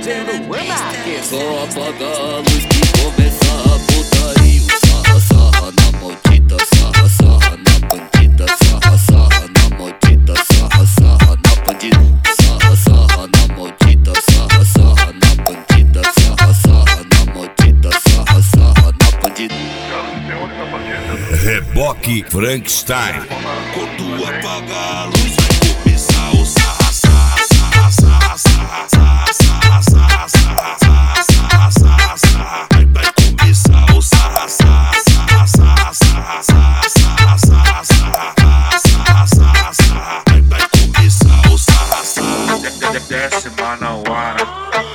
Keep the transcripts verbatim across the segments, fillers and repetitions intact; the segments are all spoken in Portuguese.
J Luan Marques. Só apagar a luz que começa a putaria. Sarra, sarra na maldita, sarra, sarra na bandida. Sarra, sarra na maldita, sarra, sarra na bandida. Sarra, sarra na maldita, sarra, sarra na bandida. Sarra, sarra na maldita, sarra, sarra na bandida. Reboque Frankenstein. Quando apagar a luz vai começar o sarra, sarra, sarra, sarra, sarra, sarra, sarra, sarra, sarra, sarra, sarra, sarra. Vai começar o sarra, sarra, sarra, sarra, sarra, sarra, sarra, sarra, sarra, sarra, sarra. Vai começar o sarra, sarra. Desce Manauara,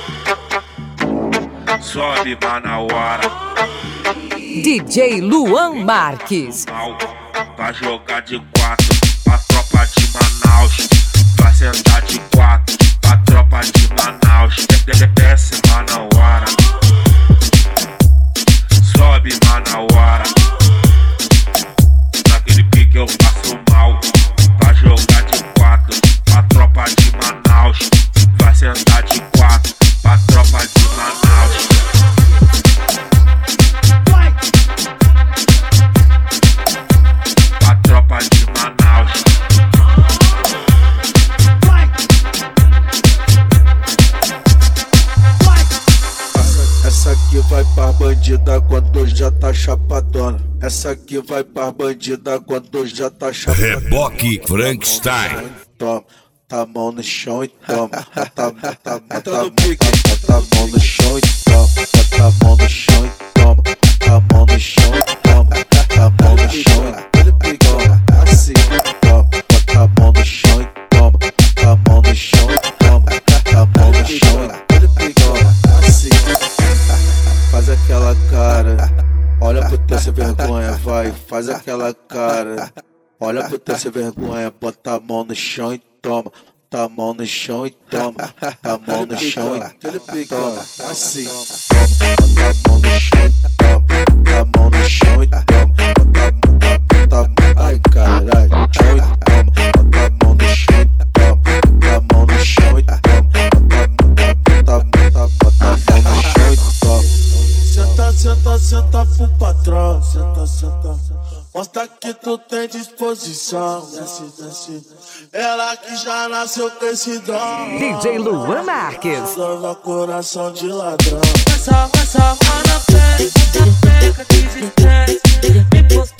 sobe Manauara. D J Luan Marques. Vai jogar de quatro pra tropa de Manaus. Vai sentar de quatro pra tropa de Manaus. Desce Manauara, sobe Manauara. Naquele pique eu faço mal. Vai jogar de quatro pra tropa de Manaus. Vai sentar de quatro pra tropa de Manaus. De Manaus. Essa aqui vai pra bandida quando já tá chapadona. Essa aqui vai pra bandida quando já tá chapadona. Reboque Frankenstein. Toma, tá a mão no chão e toma. Bota, bota, bota, bota a mão no chão e toma. Bota a mão no chão e toma. Bota a mão no chão e toma. Bota a mão no chão e toma. Assim, toma. Bota a mão no chão e toma. Bota a mão no chão e toma. Bota a mão no chão e toma. Assim, faz aquela cara. Olha pro teu sem vergonha, vai. Faz aquela cara. Olha pro teu sem vergonha. Bota a mão no chão e toma. Tá a mão no chão e toma. Tá a mão no chão e toma. Assim, bota a mão no chão e toma. Tá a mão no chão e toma. Bota a mão, ai caralho, chão e toma. Bota a mão no chão e toma. Bota a mão no chão e toma. Bota a mão, bota a mão no chão e toma. Senta, senta, senta pro patrão. Senta, senta. Mostra que tu tem disposição. Desce, desce. Ela que já nasceu com esse dom. D J Luan Marques. Leva coração de ladrão. Vai só, vai só, na frente, na frente, desistente. Me